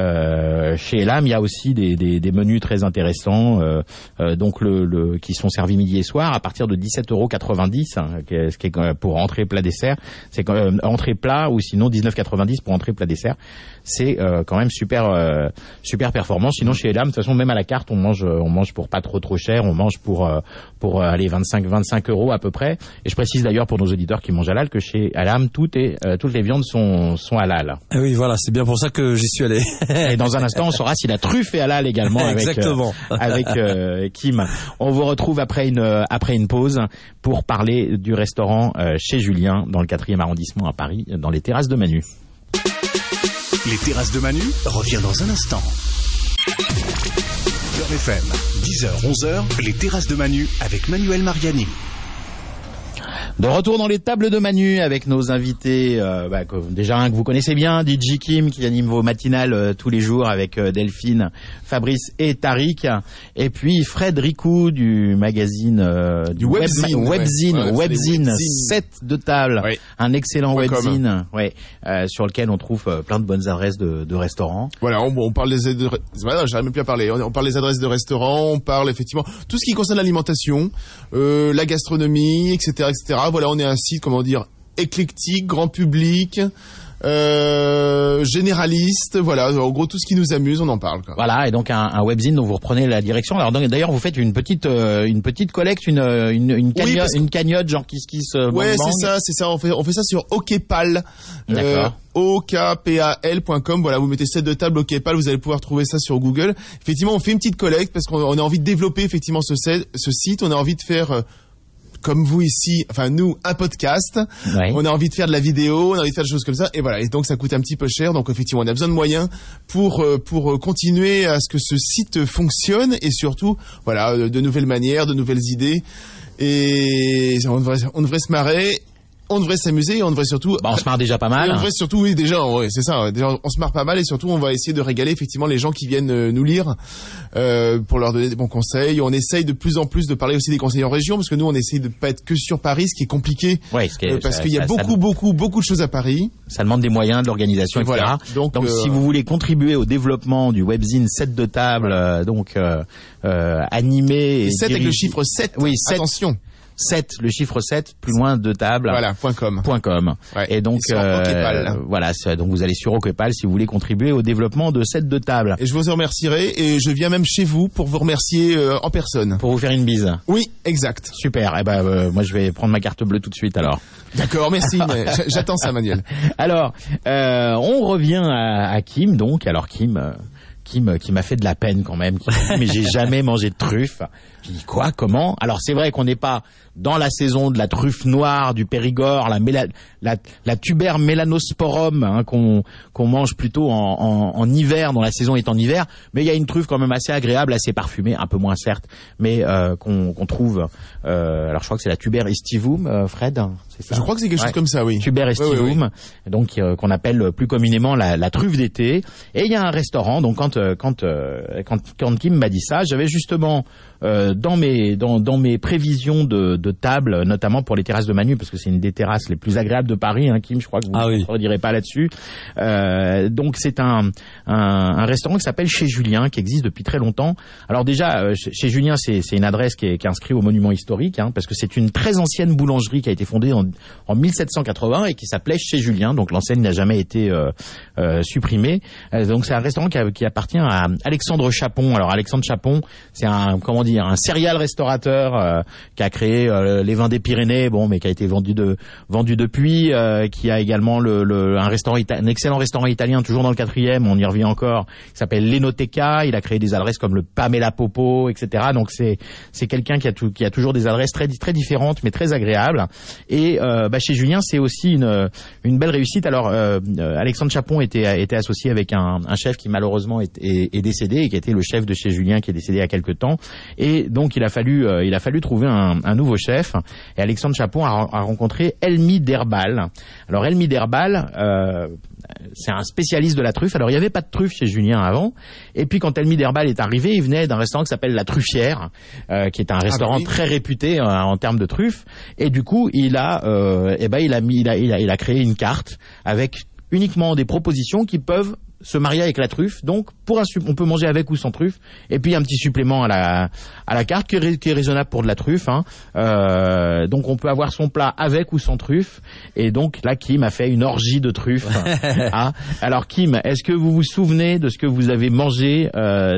Chez Elam il y a aussi des menus très intéressants, donc qui sont servis midi et soir à partir de 17,90 €, ce qui est pour entrée plat dessert. C'est entrée plat ou sinon 19,90 pour entrée plat dessert. C'est quand même super performant. Sinon chez Elam, de toute façon même à la carte on mange pour pas trop cher. On mange pour aller 25 € à peu près. Et je précise d'ailleurs pour nos auditeurs qui mangent halal que chez Elam toutes les viandes sont halal. Et oui, voilà, c'est bien pour ça que j'y suis allé. Et dans un instant on saura si la truffe est halal également avec Kim. On vous retrouve après une pause pour parler du restaurant chez Julien dans le 4e arrondissement à Paris, dans les terrasses de Manu. Les terrasses de Manu revient dans un instant. Beurre FM, 10h, 11h, les terrasses de Manu avec Manuel Mariani. De retour dans les tables de Manu avec nos invités, déjà un que vous connaissez bien, DJ Kim qui anime vos matinales tous les jours avec Delphine, Fabrice et Tariq, et puis Fred Ricou du magazine du webzine 7 de table, un excellent webzine, sur lequel on trouve plein de bonnes adresses de restaurants. Voilà, on parle j'arrive même plus à parler. On parle des adresses de restaurants, on parle effectivement tout ce qui concerne l'alimentation, la gastronomie, etc. Voilà, on est un site, éclectique, grand public, généraliste, voilà, en gros tout ce qui nous amuse, on en parle. Voilà, et donc un webzine dont vous reprenez la direction. Alors d'ailleurs vous faites une petite collecte, une cagnotte genre Kiss Bang Bang. c'est ça, on fait ça sur Okpal. D'accord. okpal.com, voilà, vous mettez 7 de table Okpal, vous allez pouvoir trouver ça sur Google. Effectivement, on fait une petite collecte parce qu'on a envie de développer effectivement ce site, on a envie de faire comme vous ici, enfin nous, un podcast. On a envie de faire de la vidéo, on a envie de faire des choses comme ça, et voilà. Et donc ça coûte un petit peu cher, donc effectivement on a besoin de moyens pour continuer à ce que ce site fonctionne, et surtout, voilà, de nouvelles manières, de nouvelles idées. Et on devrait se marrer. On devrait s'amuser et on devrait surtout... on se marre déjà pas mal. On devrait surtout, oui, déjà, c'est ça. Déjà, on se marre pas mal et surtout, on va essayer de régaler effectivement les gens qui viennent nous lire pour leur donner des bons conseils. On essaye de plus en plus de parler aussi des conseils en région parce que nous, on essaye de pas être que sur Paris, ce qui est compliqué. Parce qu'il y a beaucoup de choses à Paris. Ça demande des moyens, de l'organisation, etc. Voilà. Donc si vous voulez contribuer au développement du webzine 7 de table, animé... Et 7 avec le chiffre 7, oui, 7. Attention. 7, le chiffre 7, plus loin de table. Voilà, .com. Ouais. Et donc, voilà, donc vous allez sur Okepal si vous voulez contribuer au développement de cette de table. Et je vous en remercierai, et je viens même chez vous pour vous remercier en personne. Pour vous faire une bise. Oui, exact. Super. Eh ben, moi je vais prendre ma carte bleue tout de suite alors. D'accord, merci. J'attends ça, Manuel. Alors, on revient à Kim, donc. Alors Kim qui m'a fait de la peine quand même. Mais j'ai jamais mangé de truffe. J'ai dit quoi, comment? Alors c'est vrai qu'on n'est pas dans la saison de la truffe noire du Périgord, la tuber melanosporum, hein, qu'on mange plutôt en hiver, dont la saison est en hiver. Mais il y a une truffe quand même assez agréable, assez parfumée, un peu moins certes, mais qu'on trouve. Alors je crois que c'est la tuber estivum, Fred. C'est ça. Je crois que c'est quelque chose comme ça, oui. Tuber estivum, oui. Donc qu'on appelle plus communément la truffe d'été. Et il y a un restaurant. Donc quand Kim m'a dit ça, j'avais justement dans mes prévisions de table, notamment pour les terrasses de Manu, parce que c'est une des terrasses les plus agréables de Paris, hein, Kim, je crois que vous ne redirez pas là-dessus. Donc c'est un restaurant qui s'appelle Chez Julien, qui existe depuis très longtemps. Alors déjà, chez Julien, c'est une adresse qui est inscrite au monument historique, hein, parce que c'est une très ancienne boulangerie qui a été fondée en 1780 et qui s'appelait Chez Julien. Donc l'enseigne n'a jamais été supprimée. Donc c'est un restaurant qui appartient à Alexandre Chapon. Alors Alexandre Chapon, c'est un serial restaurateur qui a créé les vins des Pyrénées, mais qui a été vendu depuis, qui a également un excellent restaurant italien toujours dans le 4e, on y revient encore, qui s'appelle l'Enoteca. Il a créé des adresses comme le Pamela Popo, etc. Donc c'est quelqu'un qui a toujours des adresses très très différentes mais très agréables. Et chez Julien, c'est aussi une belle réussite. Alors Alexandre Chapon était associé avec un chef qui malheureusement est décédé, et qui était le chef de chez Julien, qui est décédé il y a quelque temps. Et donc il a fallu trouver un nouveau chef. Et Alexandre Chapon a rencontré Elmi Derbal. Alors Elmi Derbal, c'est un spécialiste de la truffe. Alors il n'y avait pas de truffe chez Julien avant. Et puis quand Elmi Derbal est arrivé, il venait d'un restaurant qui s'appelle La Truffière, qui est un restaurant très réputé en termes de truffes. Et du coup il a créé une carte avec uniquement des propositions qui peuvent se marier avec la truffe. Donc on peut manger avec ou sans truffe, et puis un petit supplément à la carte qui est raisonnable pour de la truffe, hein. Donc on peut avoir son plat avec ou sans truffe. Et donc là Kim a fait une orgie de truffes. Ah. Alors Kim, est-ce que vous vous souvenez de ce que vous avez mangé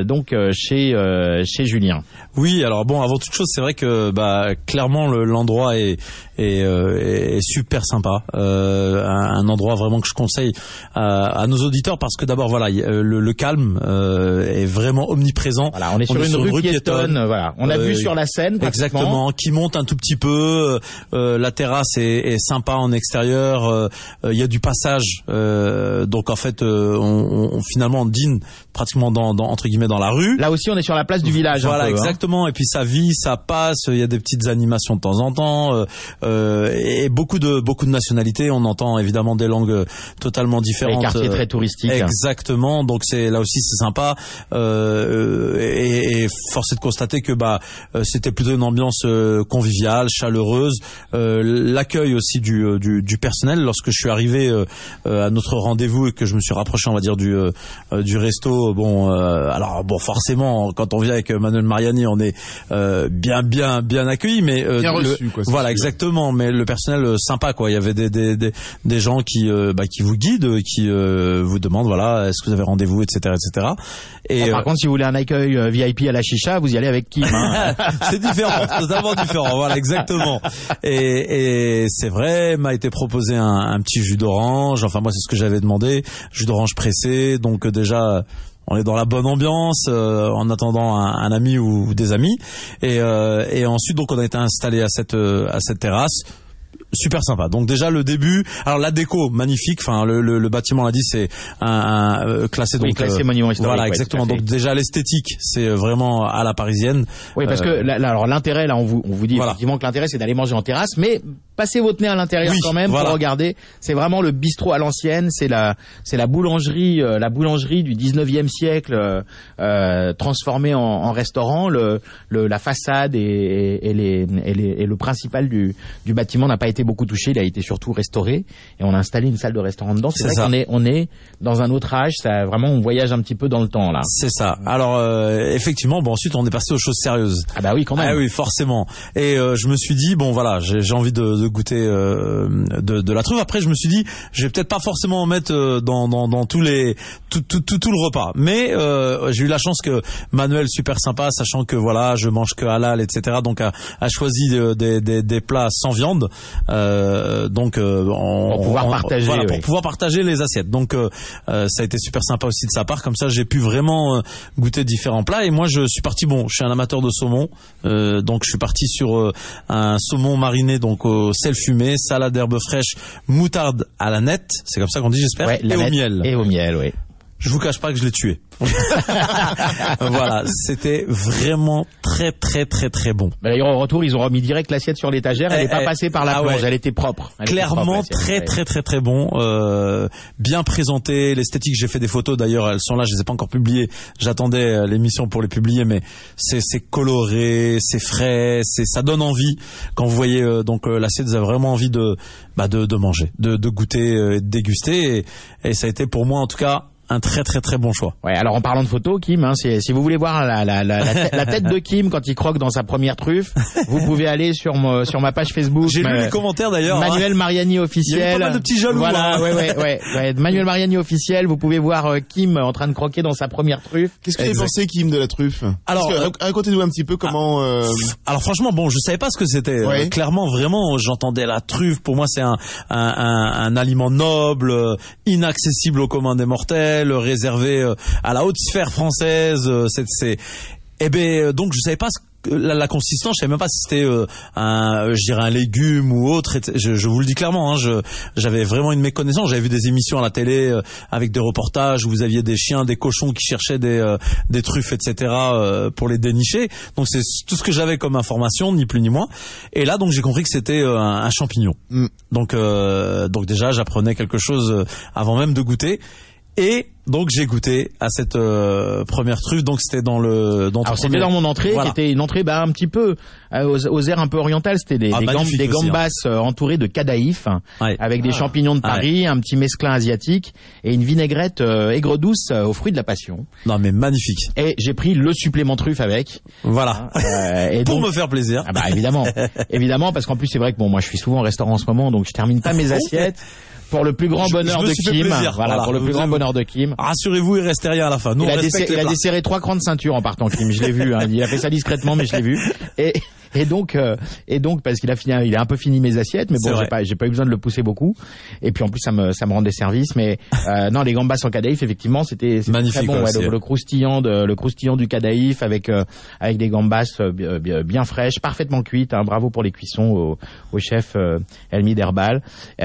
chez Julien? Oui, alors avant toute chose, c'est vrai que clairement l'endroit est super sympa, un endroit vraiment que je conseille à nos auditeurs, parce que d'abord le calme est vraiment omniprésent. Voilà, on est sur une rue piétonne, voilà. On a vu sur la Seine pratiquement. Exactement, qui monte un tout petit peu. La terrasse est sympa en extérieur. Il y a du passage, donc en fait on finalement dîne pratiquement entre guillemets dans la rue. Là aussi on est sur la place du village. Voilà, exactement. Et puis ça vit, ça passe. Il y a des petites animations de temps en temps, et beaucoup de nationalités. On entend évidemment des langues totalement différentes. Les quartiers très touristiques. Exactement. Donc là aussi c'est sympa. Et force est de constater que c'était plutôt une ambiance conviviale, chaleureuse. L'accueil aussi du personnel. Lorsque je suis arrivé à notre rendez-vous et que je me suis rapproché, on va dire, du resto, forcément quand on vient avec Manuel Mariani, on est bien accueilli, mais bien reçu, quoi. Voilà, exactement. Mais le personnel sympa, quoi. Il y avait des gens qui vous guident, qui vous demandent, voilà, est-ce que vous avez rendez-vous, etc. Et par contre, si vous voulez un accueil VIP à la chicha, vous y allez avec Kim, hein. C'est différent, totalement différent. Voilà, exactement. Et c'est vrai, m'a été proposé un petit jus d'orange. Enfin, moi, c'est ce que j'avais demandé, jus d'orange pressé. Donc déjà, on est dans la bonne ambiance, en attendant un ami ou des amis. Et ensuite, donc, on a été installé à cette terrasse. Super sympa. Donc déjà le début, alors la déco magnifique. Enfin le bâtiment, on l'a dit, c'est un classé, donc classé monument historique. Voilà, exactement. Donc déjà l'esthétique, c'est vraiment à la parisienne. Oui, parce que alors l'intérêt, là on vous dit effectivement que l'intérêt c'est d'aller manger en terrasse, mais passez votre nez à l'intérieur quand même pour regarder. C'est vraiment le bistrot à l'ancienne. C'est la boulangerie du 19e siècle transformée en restaurant. La façade et le principal du bâtiment n'a pas été beaucoup touché. Il a été surtout restauré et on a installé une salle de restaurant dedans. C'est vrai qu'on est dans un autre âge. Ça vraiment on voyage un petit peu dans le temps là. C'est ça. Alors effectivement, ensuite on est passé aux choses sérieuses. Ah bah oui quand même. Ah oui forcément. Et je me suis dit bon voilà j'ai envie de goûter de la truffe. Après je me suis dit je vais peut-être pas forcément en mettre dans tout le repas. Mais j'ai eu la chance que Manuel super sympa, sachant que voilà je mange que halal etc. Donc a choisi des plats sans viande. Donc pour pouvoir partager. Voilà, pour pouvoir partager les assiettes. Donc ça a été super sympa aussi de sa part. Comme ça j'ai pu vraiment goûter différents plats. Et moi je suis parti je suis un amateur de saumon. Donc je suis parti sur un saumon mariné donc au sel fumé, salade d'herbes fraîches, moutarde à la nette, c'est comme ça qu'on dit j'espère, ouais, et au miel. Et au miel, oui. Je vous cache pas que je l'ai tué. Voilà, c'était vraiment très très très très bon. D'ailleurs au retour ils ont remis direct l'assiette sur l'étagère, elle n'est pas passée par la plonge, elle était propre. Clairement très très très très bon, bien présenté, l'esthétique, j'ai fait des photos d'ailleurs, elles sont là, je les ai pas encore publiées. J'attendais l'émission pour les publier, mais c'est coloré, c'est frais, ça donne envie quand vous voyez donc l'assiette, vous avez vraiment envie de manger, de goûter, et de déguster et ça a été pour moi en tout cas un très très très bon choix. Ouais, alors en parlant de photos, Kim, si vous voulez voir la tête de Kim quand il croque dans sa première truffe, vous pouvez aller sur ma page Facebook. J'ai lu les commentaires d'ailleurs. Manuel Mariani officiel. Il y a pas mal de petits jaloux. Voilà, ouais. Manuel Mariani officiel. Vous pouvez voir Kim en train de croquer dans sa première truffe. Qu'est-ce que vous avez pensé, Kim, de la truffe? Alors, racontez-nous un petit peu comment. Alors franchement, je savais pas ce que c'était. Ouais. Clairement, vraiment, j'entendais la truffe. Pour moi, c'est un aliment noble, inaccessible au commun des mortels, réservé à la haute sphère française. Donc je savais pas la consistance, je savais même pas si c'était un légume ou autre. Je vous le dis clairement, j'avais vraiment une méconnaissance. J'avais vu des émissions à la télé avec des reportages où vous aviez des chiens, des cochons qui cherchaient des truffes, etc. Pour les dénicher. Donc c'est tout ce que j'avais comme information, ni plus ni moins. Et là, donc j'ai compris que c'était un champignon. Donc déjà, j'apprenais quelque chose avant même de goûter. Et donc j'ai goûté à cette première truffe. Donc c'était c'était dans mon entrée, voilà. Qui était une entrée un petit peu aux airs un peu orientales. C'était des gambas entourées de cadaïf, avec des champignons de Paris, un petit mesclin asiatique et une vinaigrette aigre douce aux fruits de la passion. Non mais magnifique. Et j'ai pris le supplément truffe avec. Voilà. Et pour me faire plaisir. Ah bah évidemment parce qu'en plus c'est vrai que moi je suis souvent au restaurant en ce moment, donc je termine pas mes assiettes. Pour le plus grand bonheur de Kim. Voilà, pour le plus grand bonheur de Kim. Rassurez-vous, il restait rien à la fin. Nous, il a desserré 3 crans de ceinture en partant, Kim. Je l'ai vu, Il a fait ça discrètement, mais je l'ai vu. Et donc, parce qu'il il a un peu fini mes assiettes, mais bon, j'ai pas eu besoin de le pousser beaucoup. Et puis, en plus, ça me rendait service, mais, non, les gambas en cadaïf, effectivement, c'était magnifique. Très bon, le croustillant du cadaïf avec des gambas, bien fraîches, parfaitement cuites, bravo pour les cuissons au chef, Elmi Derbal.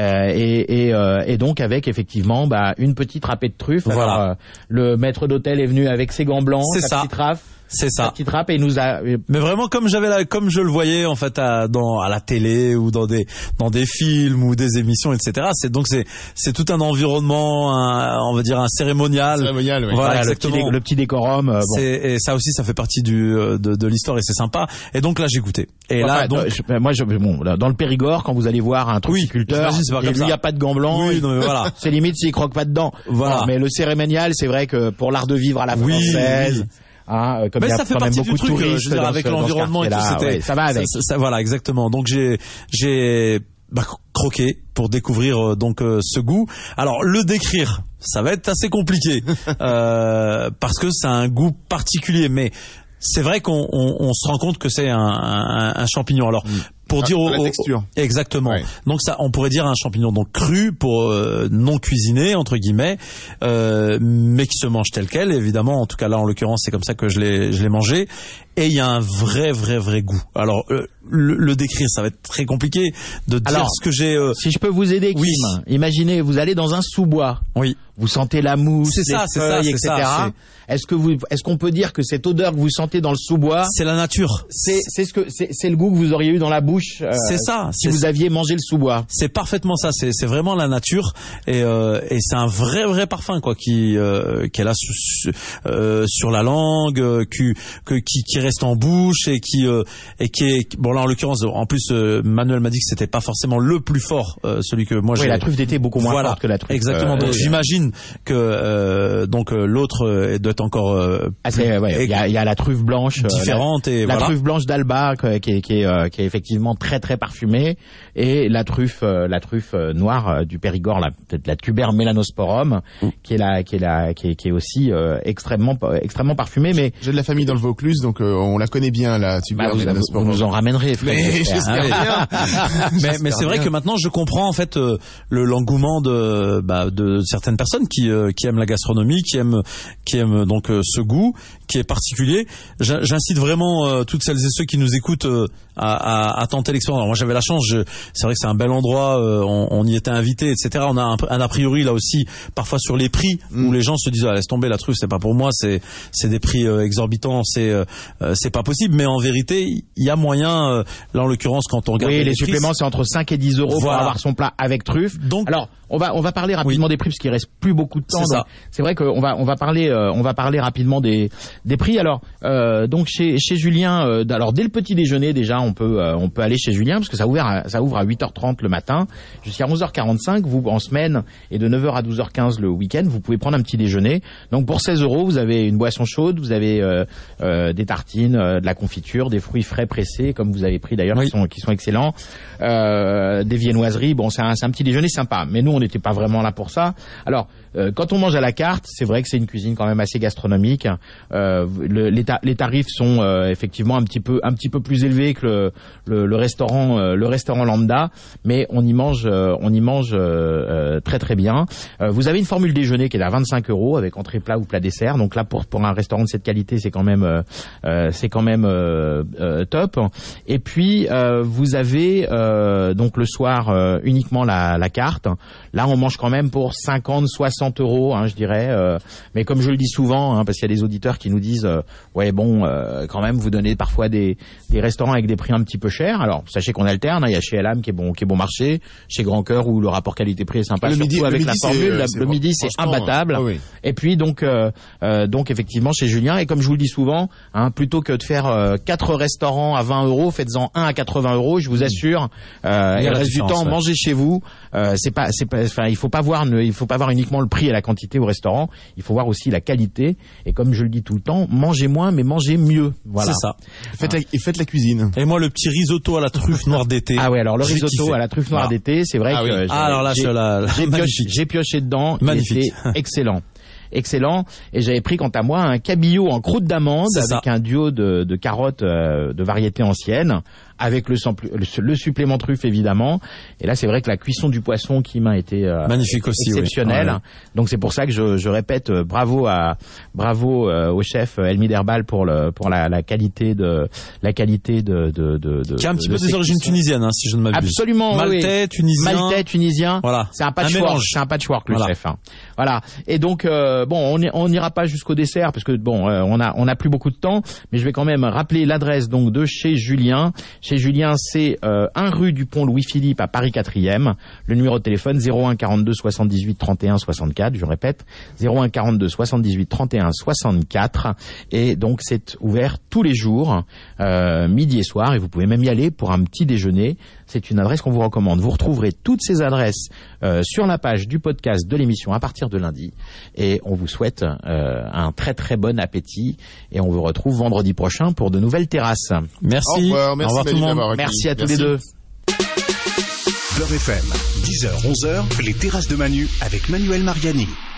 Et donc, avec, effectivement, une petite râpée de truffe. Voilà. Alors, le maître d'hôtel est venu avec ses gants blancs, sa petite rafle. C'est ça. Petite râpe et il nous a. Mais vraiment comme je le voyais en fait à la télé ou dans des films ou des émissions, etc. C'est tout un environnement, on va dire un cérémonial. Cérémonial, oui. Voilà, le petit décorum. Et ça aussi, ça fait partie de l'histoire et c'est sympa. Et donc là, j'ai goûté. Et là, donc dans le Périgord, quand vous allez voir un trufficulteur, il n'y a pas de gants blancs. Oui, non, mais voilà. C'est limite s'il croque pas dedans. Voilà. Non, mais le cérémonial, c'est vrai que pour l'art de vivre à la française. Oui. Mais ça fait partie du truc, je veux dire, avec l'environnement et tout, ça va avec. Voilà, exactement. Donc j'ai croqué pour découvrir ce goût. Alors le décrire, ça va être assez compliqué parce que c'est un goût particulier, mais c'est vrai qu'on se rend compte que c'est un champignon. Alors pour dire la texture. Exactement. Ouais. Donc ça, on pourrait dire un champignon donc cru pour non cuisiné entre guillemets, mais qui se mange tel quel. Évidemment, en tout cas là en l'occurrence c'est comme ça que je l'ai mangé. et il y a un vrai goût. Alors le décrire, ça va être très compliqué de dire ce que j'ai. Si je peux vous aider, Kim, imaginez, vous allez dans un sous-bois. Oui. Vous sentez la mousse, les feuilles, etc. Est-ce qu'on peut dire que cette odeur que vous sentez dans le sous-bois, c'est la nature. C'est le goût que vous auriez eu dans la bouche. C'est ça. Si vous aviez mangé le sous-bois. C'est parfaitement ça. C'est vraiment la nature et c'est un vrai parfum quoi qui est là sur la langue, qui reste en bouche et qui est bon là en l'occurrence. En plus, Manuel m'a dit que c'était pas forcément le plus fort, celui que moi j'ai. Oui, la truffe d'été est beaucoup moins forte que la truffe. Exactement. Donc j'imagine que l'autre doit être encore il y a la truffe blanche différente et la truffe blanche d'Alba qui est effectivement très parfumée, et la truffe noire du Périgord, peut-être la Tuber melanosporum, qui est aussi extrêmement parfumée. Mais j'ai de la famille dans le Vaucluse, donc on la connaît bien, la Tuber melanosporum. Vous nous en ramènerez, mais c'est vrai que maintenant je comprends en fait l'engouement de certaines personnes qui aiment la gastronomie, qui aiment donc ce goût qui est particulier. J'incite vraiment toutes celles et ceux qui nous écoutent à tenter l'expérience. Alors moi j'avais la chance, c'est vrai que c'est un bel endroit, on y était invité, etc. On a un a priori là aussi parfois sur les prix où les gens se disent laisse tomber, la truffe c'est pas pour moi, c'est des prix exorbitants, c'est pas possible. Mais en vérité il y a moyen, là en l'occurrence quand on regarde les suppléments c'est entre 5 et 10 euros pour avoir son plat avec truffe. Donc alors on va parler rapidement des prix parce qu'il reste plus beaucoup de temps. C'est vrai qu'on va parler rapidement des prix. Alors donc chez Julien, alors dès le petit déjeuner déjà on peut aller chez Julien parce que ça ouvre à 8h30 le matin jusqu'à 11h45. Vous en semaine et de 9h à 12h15 le week-end, vous pouvez prendre un petit déjeuner. Donc pour 16 euros, vous avez une boisson chaude, vous avez des tartines, de la confiture, des fruits frais pressés comme vous avez pris d'ailleurs qui sont excellents, des viennoiseries. Bon, c'est un petit déjeuner sympa. Mais nous on n'était pas vraiment là pour ça. Alors quand on mange à la carte, c'est vrai que c'est une cuisine quand même assez gastronomique. Les tarifs sont effectivement un petit peu plus élevés que le restaurant lambda, mais on y mange très bien. Vous avez une formule déjeuner qui est à 25 euros avec entrée, plat ou plat dessert. Donc là pour un restaurant de cette qualité, c'est quand même top. Et puis vous avez donc le soir uniquement la carte. Là on mange quand même pour 50-60 euros, je dirais. Mais comme je le dis souvent, parce qu'il y a des auditeurs qui nous disent quand même vous donnez parfois des restaurants avec des prix un petit peu chers. Alors sachez qu'on alterne, il y a chez Elam qui est bon marché, chez Grand Cœur où le rapport qualité-prix est sympa, surtout avec la formule. Le midi c'est imbattable. Et puis donc effectivement chez Julien, et comme je vous le dis souvent, plutôt que de faire 4 restaurants à 20 euros, faites-en un à 80 euros. Je vous assure, et le reste du temps mangez chez vous. Il faut pas voir uniquement le prix et la quantité au restaurant, il faut voir aussi la qualité. Et comme je le dis tout le temps, mangez moins mais mangez mieux. Voilà. C'est ça. Faites la cuisine. Et moi le petit risotto à la truffe noire d'été. Ah ouais, alors le risotto à la truffe noire d'été, c'est vrai que j'ai pioché dedans. Magnifique. C'était excellent. Et j'avais pris quant à moi un cabillaud en croûte d'amande avec un duo de carottes de variété ancienne, avec le supplément truffe évidemment. Et là c'est vrai que la cuisson du poisson qui m'a été magnifique aussi, exceptionnelle. Ouais. Donc c'est pour ça que je répète bravo au chef Elmi Derbal pour la qualité de qui a un petit peu des origines tunisiennes, si je ne m'abuse. Absolument. Maltais, tunisien. Voilà. C'est un patchwork le chef. Voilà. Et donc on n'ira pas jusqu'au dessert parce que on a plus beaucoup de temps, mais je vais quand même rappeler l'adresse donc de chez Julien. Chez Julien, c'est 1 rue du Pont Louis-Philippe à Paris 4e. Le numéro de téléphone 01 42 78 31 64. Je répète 01 42 78 31 64. Et donc c'est ouvert tous les jours, midi et soir, et vous pouvez même y aller pour un petit déjeuner. C'est une adresse qu'on vous recommande. Vous retrouverez toutes ces adresses sur la page du podcast de l'émission à partir de lundi. Et on vous souhaite un très très bon appétit. Et on vous retrouve vendredi prochain pour de nouvelles terrasses. Merci. Au revoir tout le monde. Merci à tous les deux. Beurre FM, 10h, 11h, les terrasses de Manu avec Manuel Mariani.